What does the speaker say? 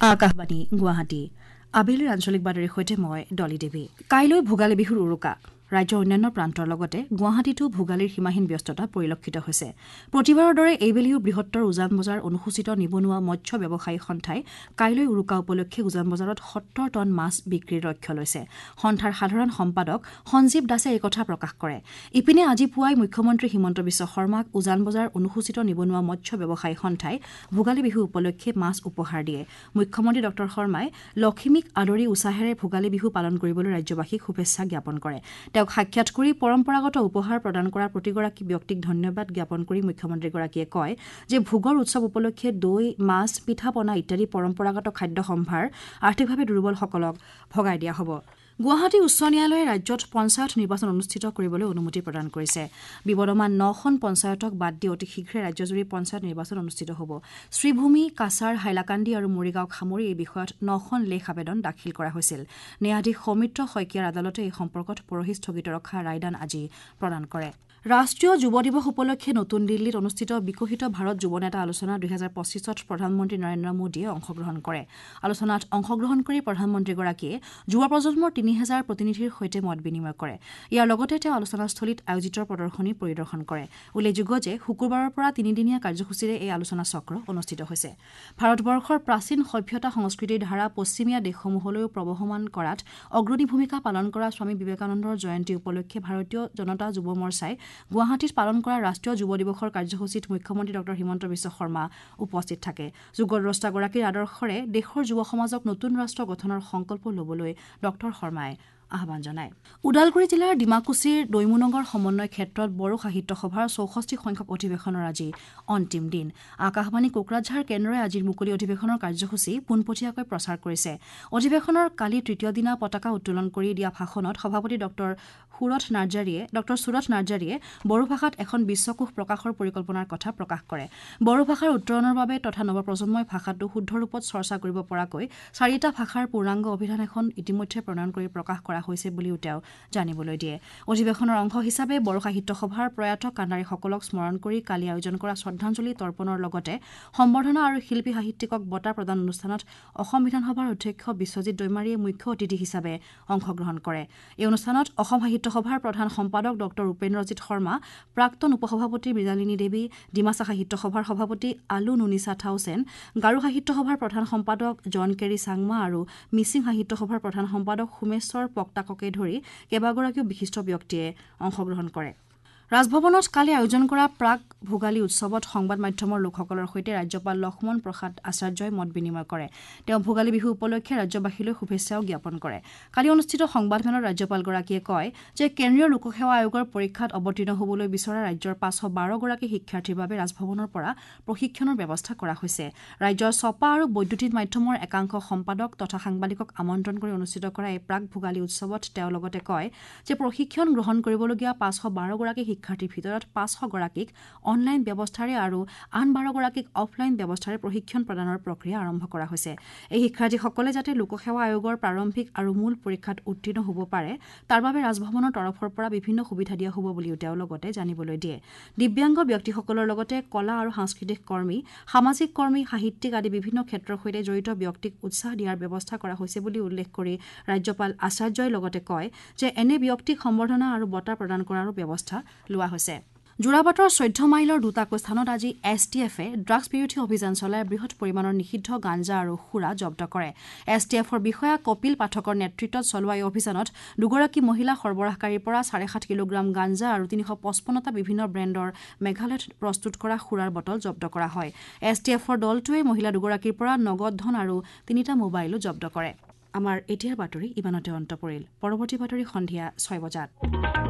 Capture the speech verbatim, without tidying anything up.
আকাশবাণী গুৱাহাটী আবেলিৰ আঞ্চলিক বাতৰিৰ সৈতে মই ডলি দেৱী। কাইলৈ ভোগালী বিহুৰ উৰুকা ৰাজ্যৰ অন্যান্য প্ৰান্তৰ লগতে গুৱাহাটীতো ভোগালীৰ সীমাহীন ব্যস্ততা পৰিলক্ষিত হৈছে। প্ৰতিবাৰৰ দৰে এইবেলিও বৃহত্তৰ উজান বজাৰ অনুসূচিত নিবনুৱা মৎস্য ব্যৱসায়ী সন্থাই কাইলৈ উৰুকা উপলক্ষে উজান বজাৰত সত্তৰ টন মাছ বিক্ৰীৰ লক্ষ্য লৈছে। সন্থাৰ সাধাৰণ সম্পাদক সঞ্জীৱ দাসে এই কথা প্ৰকাশ কৰে। ইপিনে আজি পুৱাই মুখ্যমন্ত্ৰী হিমন্ত বিশ্ব শৰ্মাক উজান বজাৰ অনুসূচিত নিবনুৱা মৎস্য ব্যৱসায়ী সন্থাই ভোগালী বিহু উপলক্ষে মাছ উপহাৰ দিয়ে। মুখ্যমন্ত্ৰী ড শৰ্মাই লখিমীক আদৰি উৎসাহেৰে ভোগালী বিহু পালন কৰিবলৈ ৰাজ্যবাসীক শুভেচ্ছা জ্ঞাপন কৰে। তেওঁক সাক্ষাৎ কৰি পৰম্পৰাগত উপহাৰ প্ৰদান কৰা প্ৰতিগৰাকী ব্যক্তিক ধন্যবাদ জ্ঞাপন কৰি মুখ্যমন্ত্ৰীগৰাকীয়ে কয় যে ভোগৰ উৎসৱ উপলক্ষে দৈ, মাছ, পিঠা পনা ইত্যাদি পৰম্পৰাগত খাদ্য সম্ভাৰ আৰ্থিকভাৱে দুৰ্বলসকলক ভগাই দিয়া হ'ব। গুৱাহাটী উচ্চ ন্যায়ালয়ে ৰাজ্যত পঞ্চায়ত নিৰ্বাচন অনুষ্ঠিত কৰিবলৈ অনুমতি প্ৰদান কৰিছে। বিবদমান নখন পঞ্চায়তক বাদ দি অতি শীঘ্ৰে ৰাজ্যজুৰি পঞ্চায়ত নিৰ্বাচন অনুষ্ঠিত হ'ব। শ্ৰীভূমি, কাছাৰ, হাইলাকান্দি আৰু মৰিগাঁওক সামৰি এই বিষয়ত নখন লেখ আবেদন দাখিল কৰা হৈছিল। ন্যায়াধীশ সৌমিত্ৰ শইকীয়াৰ আদালতে এই সম্পৰ্কত পৰহি স্থগিত ৰখা ৰায়দান আজি প্ৰদান কৰে। ৰাষ্ট্ৰীয় যুৱ দিৱস উপলক্ষে নতুন দিল্লীত অনুষ্ঠিত বিকশিত ভাৰত যুৱ নেতা আলোচনা দুহেজাৰ পঁচিছত প্ৰধানমন্ত্ৰী নৰেন্দ্ৰ মোদীয়ে অংশগ্ৰহণ কৰে। আলোচনাত অংশগ্ৰহণ কৰি প্ৰধানমন্ত্ৰীগৰাকীয়ে যুৱ প্ৰজন্মৰ তিনি হাজাৰ প্ৰতিনিধিৰ সৈতে মত বিনিময় কৰে। ইয়াৰ লগতে তেওঁ আলোচনাস্থলীত আয়োজিত প্ৰদৰ্শনী পৰিদৰ্শন কৰে। উল্লেখযোগ্য যে শুকুৰবাৰৰ পৰা তিনিদিনীয়া কাৰ্যসূচীৰে এই আলোচনা চক্ৰ অনুষ্ঠিত হৈছে। ভাৰতবৰ্ষৰ প্ৰাচীন সভ্যতা সংস্কৃতিৰ ধাৰা পশ্চিমীয়া দেশসমূহলৈও প্ৰৱহমান কৰাত অগ্ৰণী ভূমিকা পালন কৰা স্বামী বিবেকানন্দৰ জয়ন্তী উপলক্ষে ভাৰতীয় জনতা যুৱ মৰ্চাই গুৱাহাটীত পালন কৰা ৰাষ্ট্ৰীয় যুৱ দিৱসৰ কাৰ্যসূচীত মুখ্যমন্ত্ৰী ড হিমন্ত বিশ্ব শৰ্মা উপস্থিত থাকে। যুগদ্ৰষ্টাগৰাকীৰ আদৰ্শৰে দেশৰ যুৱ সমাজক নতুন ৰাষ্ট্ৰ গঠনৰ সংকল্প ল'বলৈ ড শৰ্মাই আহ্বান জনায়। ওদালগুৰি জিলাৰ ডিমাকুছিৰ দৈমুনগৰ সমন্বয় ক্ষেত্ৰত বড়ো সাহিত্য সভাৰ চৌষষ্ঠি সংখ্যক অধিৱেশনৰ আজি অন্তিম দিন। আকাশবাণী কোকৰাঝাৰ কেন্দ্ৰই আজিৰ মুকলি অধিৱেশনৰ কাৰ্যসূচী পোনপটীয়াকৈ প্ৰচাৰ কৰিছে। অধিৱেশনৰ কালি তৃতীয় দিনা পতাকা উত্তোলন কৰি দিয়া ভাষণত সভাপতি ড সুৰথ নাৰ্জাৰীয়ে ড সুৰথ নাৰ্জাৰীয়ে বড়ো ভাষাত এখন বিশ্বকোষ প্ৰকাশৰ পৰিকল্পনাৰ কথা প্ৰকাশ কৰে। বড়ো ভাষাৰ উত্তৰণৰ বাবে তথা নৱপ্ৰজন্মই ভাষাটো শুদ্ধ ৰূপত চৰ্চা কৰিব পৰাকৈ চাৰিটা ভাষাৰ পূৰ্ণাংগ অভিধান এখন ইতিমধ্যে প্ৰণয়ন কৰি প্ৰকাশ কৰা হৈছে বুলিও তেওঁ জানিবলৈ দিয়ে। অধিৱেশনৰ অংশ হিচাপে বড়ো সাহিত্য সভাৰ প্ৰয়াত কাণ্ডাৰীসকলক স্মৰণ কৰি কালি আয়োজন কৰা শ্ৰদ্ধাঞ্জলি তৰ্পণৰ লগতে সম্বৰ্ধনা আৰু শিল্পী সাহিত্যিকক বঁটা প্ৰদান অনুষ্ঠানত অসম বিধানসভাৰ অধ্যক্ষ বিশ্বজিৎ দৈমাৰীয়ে মুখ্য অতিথি হিচাপে অংশগ্ৰহণ কৰে। এই অনুষ্ঠানত অসম সাহিত্য সভাৰ প্ৰধান সম্পাদক ড উপেন্দ্ৰজিৎ শৰ্মা, প্ৰাক্তন উপসভাপতি মৃণালিনী দেৱী, ডিমাচা সাহিত্য সভাৰ সভাপতি আলু নুনিছা থাউচেন, গাৰো সাহিত্য সভাৰ প্ৰধান সম্পাদক জন কেৰী চাংমা আৰু মিচিং সাহিত্য সভাৰ প্ৰধান সম্পাদক সোমেশ্বৰ পক্তাককে ধৰি কেইবাগৰাকীও বিশিষ্ট ব্যক্তিয়ে অংশগ্ৰহণ কৰে। ৰাজভৱনত কালি আয়োজন কৰা প্ৰাক ভোগালী উৎসৱত সংবাদ মাধ্যমৰ লোকসকলৰ সৈতে ৰাজ্যপাল লক্ষ্মণ প্ৰসাদ আচাৰ্যই মত বিনিময় কৰে। তেওঁ ভোগালী বিহু উপলক্ষে ৰাজ্যবাসীলৈ শুভেচ্ছাও জ্ঞাপন কৰে। কালি অনুষ্ঠিত সংবাদমেলত ৰাজ্যপালগৰাকীয়ে কয় যে কেন্দ্ৰীয় লোকসেৱা আয়োগৰ পৰীক্ষাত অৱতীৰ্ণ হ'বলৈ বিচৰা ৰাজ্যৰ পাঁচশ বাৰগৰাকী শিক্ষাৰ্থীৰ বাবে ৰাজভৱনৰ পৰা প্ৰশিক্ষণৰ ব্যৱস্থা কৰা হৈছে। ৰাজ্যৰ ছপা আৰু বৈদ্যুতিন মাধ্যমৰ একাংশ সম্পাদক তথা সাংবাদিকক আমন্ত্ৰণ কৰি অনুষ্ঠিত কৰা এই প্ৰাক ভোগালী উৎসৱত তেওঁ লগতে কয় যে প্ৰশিক্ষণ গ্ৰহণ কৰিবলগীয়া পাঁচশ বাৰগৰাকী শিক্ষাৰ্থীৰ ভিতৰত পাঁচশ গৰাকীক অনলাইন ব্যৱস্থাৰে আৰু আন বাৰগৰাকীক অফলাইন ব্যৱস্থাৰে প্ৰশিক্ষণ প্ৰদানৰ প্ৰক্ৰিয়া আৰম্ভ কৰা হৈছে। এই শিক্ষাৰ্থীসকলে যাতে লোকসেৱা আয়োগৰ প্ৰাৰম্ভিক আৰু মূল পৰীক্ষাত উত্তীৰ্ণ হ'ব পাৰে তাৰ বাবে ৰাজভৱনৰ তৰফৰ পৰা বিভিন্ন সুবিধা দিয়া হ'ব বুলিও তেওঁ লগতে জানিবলৈ দিয়ে। দিব্যাংগ ব্যক্তিসকলৰ লগতে কলা আৰু সাংস্কৃতিক কৰ্মী, সামাজিক কৰ্মী, সাহিত্যিক আদি বিভিন্ন ক্ষেত্ৰৰ সৈতে জড়িত ব্যক্তিক উৎসাহ দিয়াৰ ব্যৱস্থা কৰা হৈছে বুলি উল্লেখ কৰি ৰাজ্যপাল আচাৰ্যই লগতে কয় যে এনে ব্যক্তিক সম্বৰ্ধনা আৰু বঁটা প্ৰদান কৰাৰো ব্যৱস্থা লোৱা হৈছে। যোৰাবাটৰ চৈধ্য মাইলৰ দুটাকৈ স্থানত আজি এছ টি এফে ড্ৰাগছ বিৰোধী অভিযান চলাই বৃহৎ পৰিমাণৰ নিষিদ্ধ গাঞ্জা আৰু সুৰা জব্দ কৰে। এছ টি এফৰ বিষয়া কপিল পাঠকৰ নেতৃত্বত চলোৱা এই অভিযানত দুগৰাকী মহিলা সৰবৰাহকাৰীৰ পৰা চাৰে সাত কিলোগ্ৰাম গাঞ্জা আৰু তিনিশ পঁচপন্নটা বিভিন্ন ব্ৰেণ্ডৰ মেঘালয়ত প্ৰস্তুত কৰা সুৰাৰ বটল জব্দ কৰা হয়। এছ টি এফৰ দলটোৱে মহিলা দুগৰাকীৰ পৰা নগদ ধন আৰু তিনিটা মোবাইলো জব্দ কৰে। আমাৰ এতিয়াৰ বাতৰি ইমানতে অন্ত পৰিল। পৰৱৰ্তী বাতৰি সন্ধিয়া ছয় বজাত।